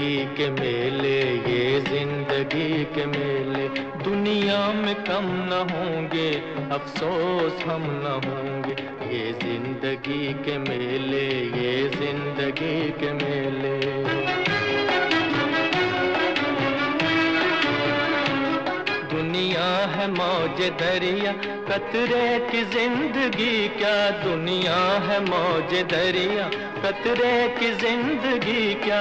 जिंदगी के मेले, ये जिंदगी के मेले। दुनिया में कम न होंगे, अफसोस हम न होंगे। ये जिंदगी के मेले, ये जिंदगी के मेले। दुनिया है मौज दरिया, कतरे की जिंदगी क्या। दुनिया है मौज दरिया, कतरे की जिंदगी क्या।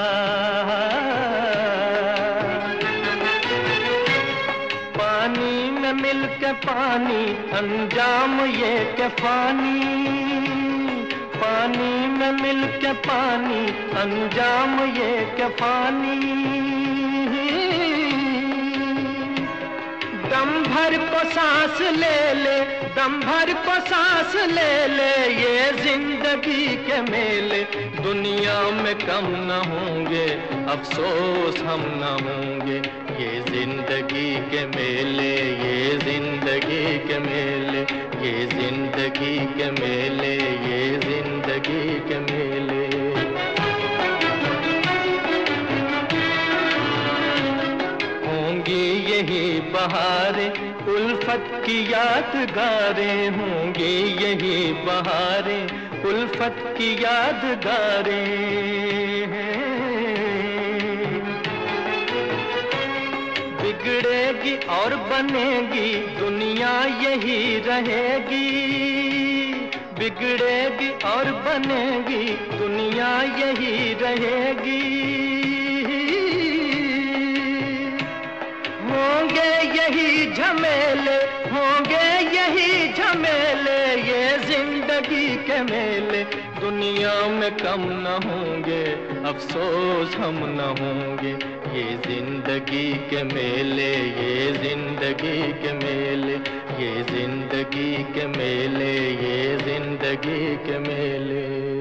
पानी में मिल के पानी, अंजाम ये के फानी। पानी में मिल के पानी, अंजाम ये के फानी। दम भर को सांस ले ले, दम भर को सांस ले ले, ये जिंदगी के मेले। दुनिया में कम न होंगे, अफसोस हम न होंगे। ये जिंदगी के मेले, ये जिंदगी के मेले। ये जिंदगी के मेले, ये जिंदगी के मेले। होंगी यही बहारें, उल्फत की यादगारें। होंगी यही बहारें, उल्फत की यादगारें। बिगड़ेगी और बनेगी, दुनिया यही रहेगी। बिगड़ेगी और बनेगी, दुनिया यही रहेगी। होंगे यही झमेले, होंगे यही झमेले, ये जिंदगी के मेले। दुनिया में कम न होंगे, अफसोस हम न होंगे। ये जिंदगी के मेले, ये जिंदगी के मेले। ये जिंदगी के मेले, ये जिंदगी के मेले।